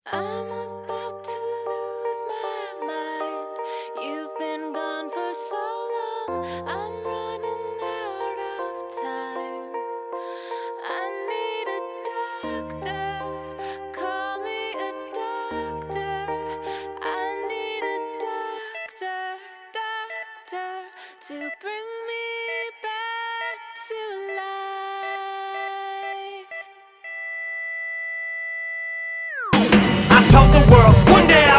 I'm about to lose my mind. You've been gone for so long. I'm running out of time. I need a doctor. Call me a doctor. I need a doctor to bring me back to life. I told the world one day I